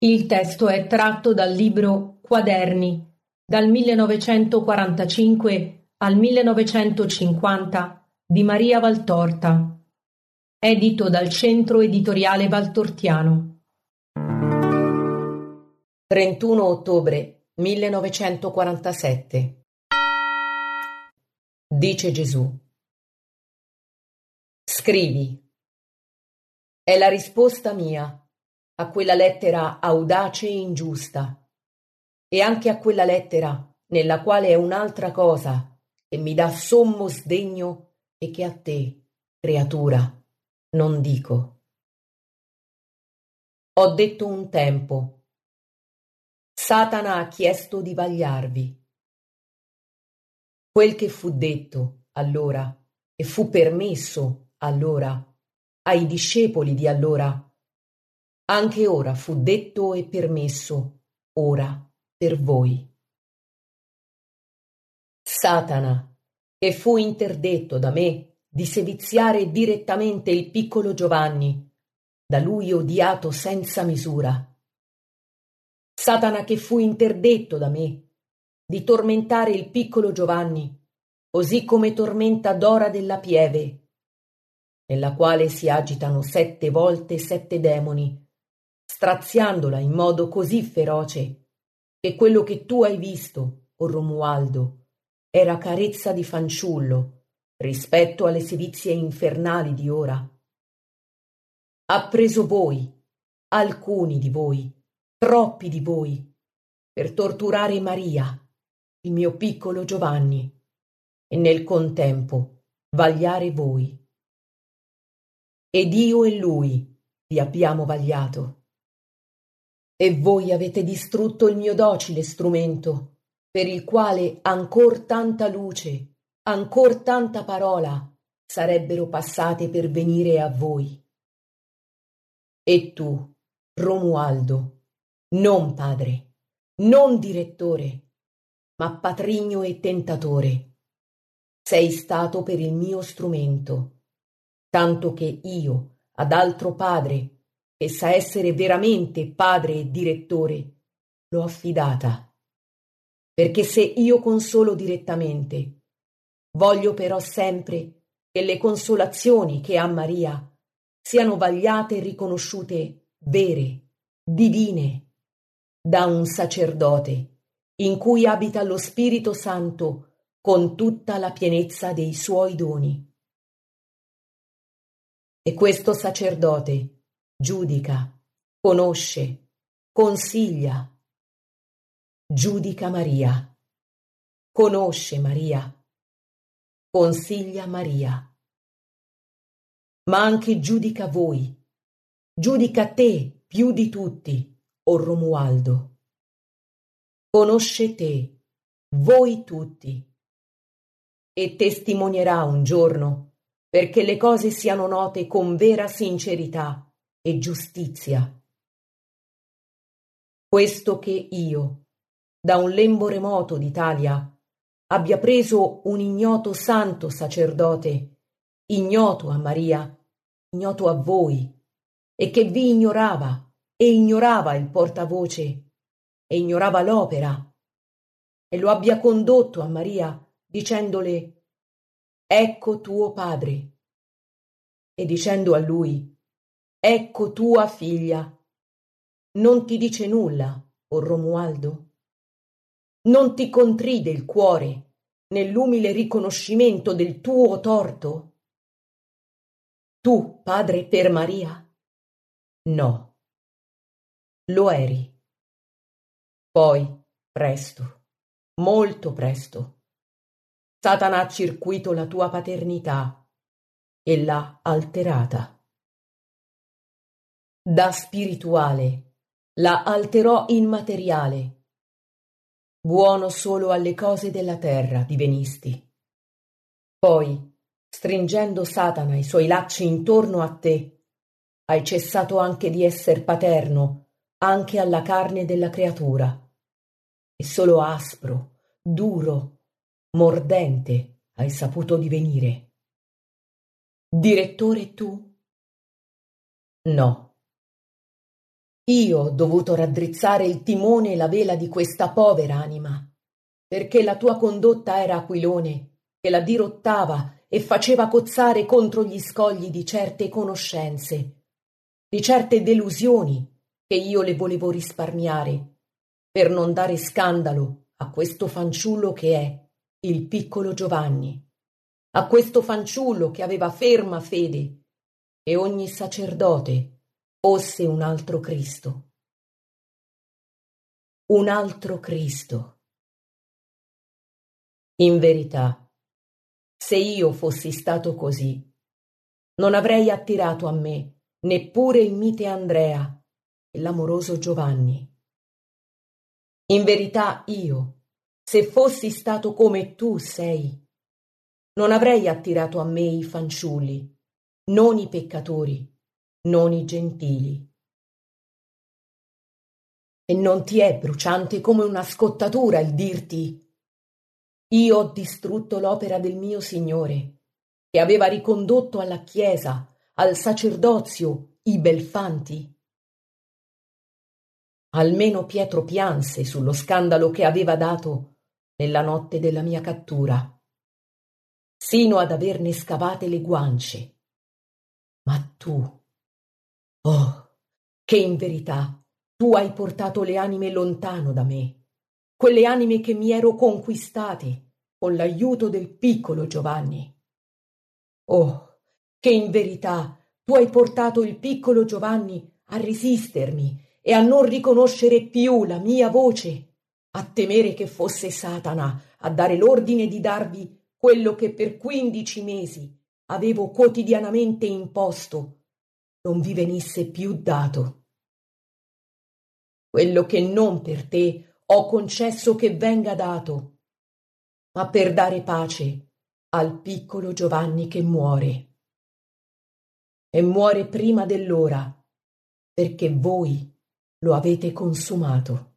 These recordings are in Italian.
Il testo è tratto dal libro Quaderni, dal 1945 al 1950 di Maria Valtorta, edito dal Centro Editoriale Valtortiano. 31 ottobre 1947. Dice Gesù: scrivi. È la risposta mia a quella lettera audace e ingiusta, e anche a quella lettera nella quale è un'altra cosa che mi dà sommo sdegno e che a te, creatura, non dico. Ho detto un tempo: Satana ha chiesto di vagliarvi. Quel che fu detto allora e fu permesso allora ai discepoli di allora, anche ora fu detto e permesso ora per voi. Satana, che fu interdetto da me di seviziare direttamente il piccolo Giovanni, da lui odiato senza misura. Satana, che fu interdetto da me di tormentare il piccolo Giovanni, così come tormenta Dora della Pieve, nella quale si agitano 7 volte 7 demoni, straziandola in modo così feroce che quello che tu hai visto, o Romualdo, era carezza di fanciullo rispetto alle sevizie infernali di ora. Ha preso voi, alcuni di voi, troppi di voi, per torturare Maria, il mio piccolo Giovanni, e nel contempo vagliare voi. Ed io e lui vi abbiamo vagliato. E voi avete distrutto il mio docile strumento, per il quale ancor tanta luce, ancor tanta parola sarebbero passate per venire a voi. E tu, Romualdo, non padre, non direttore, ma patrigno e tentatore, sei stato per il mio strumento, tanto che io ad altro padre, che sa essere veramente padre e direttore, l'ho affidata. Perché se io consolo direttamente, voglio però sempre che le consolazioni che ha Maria siano vagliate e riconosciute vere, divine, da un sacerdote in cui abita lo Spirito Santo con tutta la pienezza dei suoi doni. E questo sacerdote giudica, conosce, consiglia, giudica Maria, conosce Maria, consiglia Maria, ma anche giudica voi, giudica te più di tutti, o Romualdo. Conosce te, voi tutti, e testimonierà un giorno perché le cose siano note con vera sincerità e giustizia. Questo che io, da un lembo remoto d'Italia, abbia preso un ignoto santo sacerdote, ignoto a Maria, ignoto a voi, e che vi ignorava, e ignorava il portavoce, e ignorava l'opera, e lo abbia condotto a Maria, dicendole: ecco tuo padre, e dicendo a lui: ecco tua figlia. Non ti dice nulla, o Romualdo? Non ti contride il cuore nell'umile riconoscimento del tuo torto? Tu, padre per Maria? No, lo eri. Poi, presto, molto presto, Satana ha circuito la tua paternità e l'ha alterata. Da spirituale la alterò in materiale. Buono solo alle cose della terra divenisti. Poi, stringendo Satana i suoi lacci intorno a te, hai cessato anche di esser paterno anche alla carne della creatura, e solo aspro, duro, mordente hai saputo divenire. Direttore tu? No. Io ho dovuto raddrizzare il timone e la vela di questa povera anima, perché la tua condotta era aquilone che la dirottava e faceva cozzare contro gli scogli di certe conoscenze, di certe delusioni che io le volevo risparmiare, per non dare scandalo a questo fanciullo che è il piccolo Giovanni, a questo fanciullo che aveva ferma fede, e ogni sacerdote fosse un altro Cristo. Un altro Cristo. In verità, se io fossi stato così, non avrei attirato a me neppure il mite Andrea e l'amoroso Giovanni. In verità io, se fossi stato come tu sei, non avrei attirato a me i fanciulli, non i peccatori, non i gentili. E non ti è bruciante come una scottatura il dirti: io ho distrutto l'opera del mio Signore, che aveva ricondotto alla Chiesa, al sacerdozio, i Belfanti? Almeno Pietro pianse sullo scandalo che aveva dato nella notte della mia cattura, sino ad averne scavate le guance. Ma tu, oh, che in verità tu hai portato le anime lontano da me, quelle anime che mi ero conquistate con l'aiuto del piccolo Giovanni. Oh, che in verità tu hai portato il piccolo Giovanni a resistermi e a non riconoscere più la mia voce, a temere che fosse Satana a dare l'ordine di darvi quello che per 15 mesi avevo quotidianamente imposto, non vi venisse più dato. Quello che non per te ho concesso che venga dato, ma per dare pace al piccolo Giovanni che muore. E muore prima dell'ora, perché voi lo avete consumato.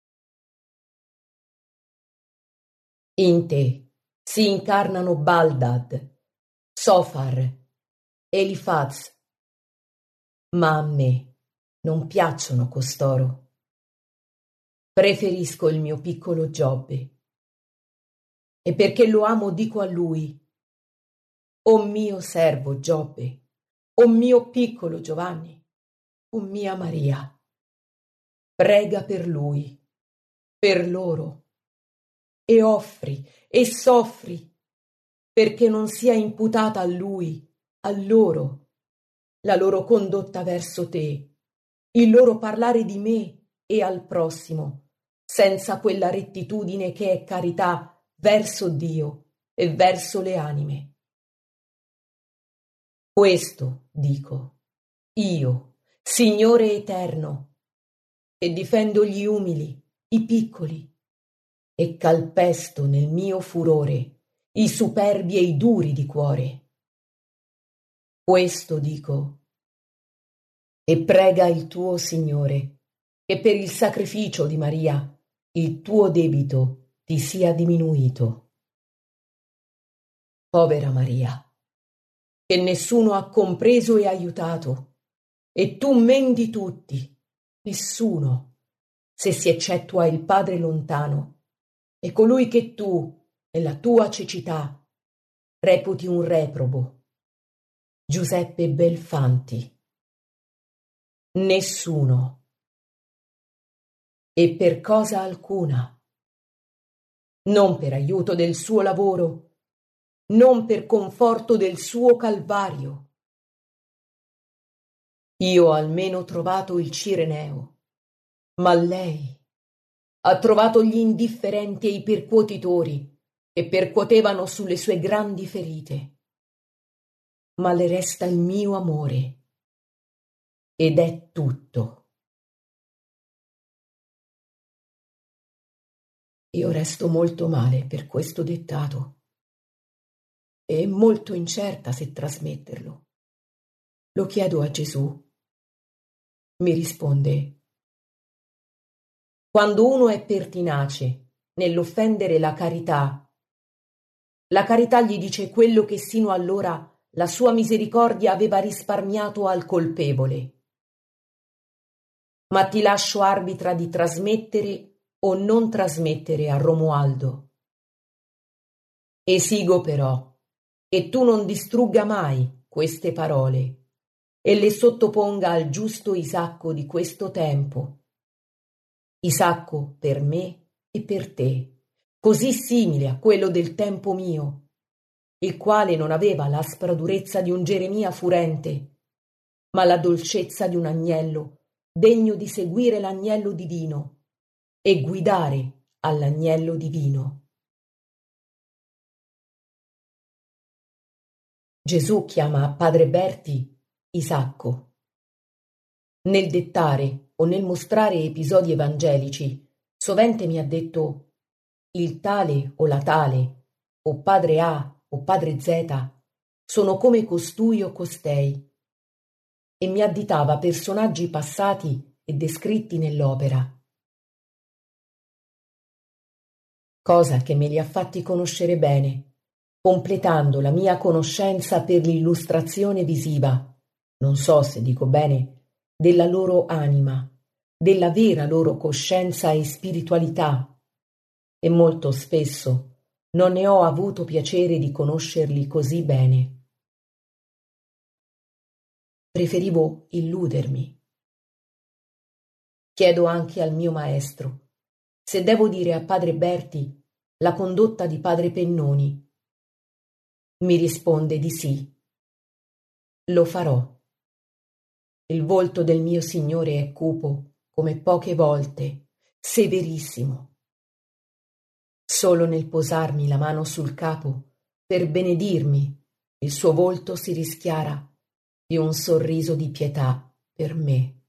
In te si incarnano Baldad, Sofar, Elifaz, ma a me non piacciono costoro. Preferisco il mio piccolo Giobbe, e perché lo amo dico a lui: o mio servo Giobbe, o mio piccolo Giovanni, o mia Maria, prega per lui, per loro, e offri e soffri, perché non sia imputata a lui, a loro, la loro condotta verso te, il loro parlare di me e al prossimo, senza quella rettitudine che è carità verso Dio e verso le anime. Questo dico, io, Signore eterno, che difendo gli umili, i piccoli, e calpesto nel mio furore i superbi e i duri di cuore. Questo dico, e prega il tuo Signore, che per il sacrificio di Maria il tuo debito ti sia diminuito. Povera Maria, che nessuno ha compreso e aiutato, e tu mendi tutti, nessuno, se si eccettua il Padre lontano, e colui che tu, nella tua cecità, reputi un reprobo, Giuseppe Belfanti. Nessuno, e per cosa alcuna, non per aiuto del suo lavoro, non per conforto del suo calvario. Io ho almeno trovato il Cireneo, ma lei ha trovato gli indifferenti e i percuotitori che percuotevano sulle sue grandi ferite. Ma le resta il mio amore, ed è tutto. Io resto molto male per questo dettato e molto incerta se trasmetterlo. Lo chiedo a Gesù. Mi risponde: quando uno è pertinace nell'offendere la carità gli dice quello che sino allora la sua misericordia aveva risparmiato al colpevole. ma ti lascio arbitra di trasmettere o non trasmettere a Romualdo. Esigo però che tu non distrugga mai queste parole e le sottoponga al giusto Isacco di questo tempo. Isacco per me e per te, così simile a quello del tempo mio, il quale non aveva l'aspra durezza di un Geremia furente, ma la dolcezza di un agnello degno di seguire l'agnello divino e guidare all'agnello divino. Gesù chiama padre Berti Isacco. Nel dettare o nel mostrare episodi evangelici, sovente mi ha detto il tale o la tale, o padre A o padre Z, sono come costui o costei, e mi additava personaggi passati e descritti nell'opera, cosa che me li ha fatti conoscere bene, completando la mia conoscenza per l'illustrazione visiva, non so se dico bene, della loro anima, della vera loro coscienza e spiritualità, e molto spesso non ne ho avuto piacere di conoscerli così bene. Preferivo illudermi. Chiedo anche al mio maestro se devo dire a padre Berti la condotta di padre Pennoni. Mi risponde di sì. Lo farò. Il volto del mio Signore è cupo come poche volte, severissimo. Solo nel posarmi la mano sul capo per benedirmi, il suo volto si rischiara di un sorriso di pietà per me.